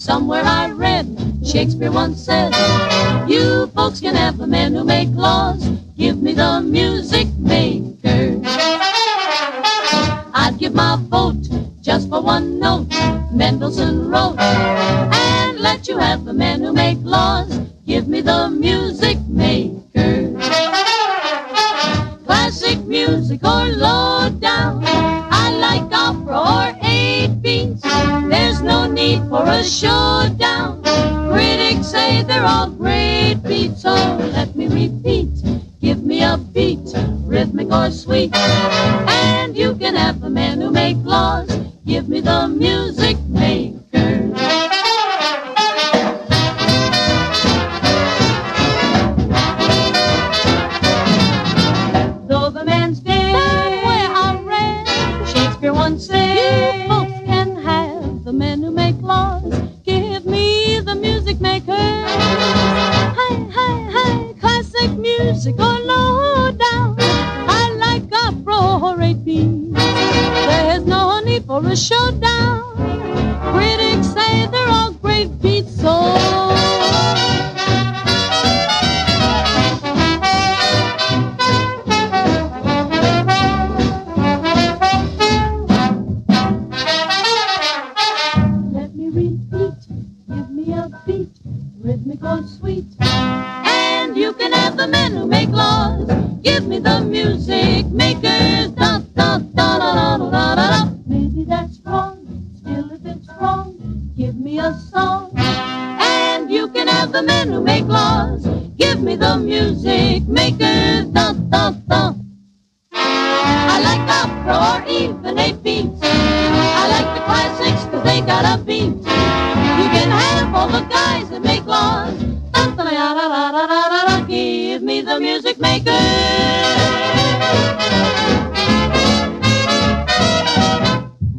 Somewhere I read Shakespeare once said, you folks can have the men who make laws. Give me the music maker. I'd give my vote just for one note Mendelssohn wrote, and let you have the men who make laws. Give me the music maker. Classic music or low down, I like opera or 8 beats. There's no need for a showdown. Critics say they're all great beats, so let me repeat. Give me a beat, rhythmic or sweet, and you can have the men who make laws. Give me the music maker. Though the man's dead, somewhere I read Shakespeare once said, you folks can have the men who make laws. Give me the music maker. Hey, hey, hey, classic music or low down, I like opera or 8 beats. There's no need for a showdown. Critics say they're all great beats, so let me repeat. Give me a beat, rhythmic or sweet, and you can have the men who make laws. Give me the music makers. Da, da, da, da, da, da, da, da. Maybe that's wrong, still if it's wrong, give me a song, and you can have the men who make laws. Give me the music makers. Da, da, da. I like opera or even 8 beats. I like the classics 'cause they got a beat. You can have all the guys that make laws. Da, da, da, da, da, da, da, da. Give me the music makers.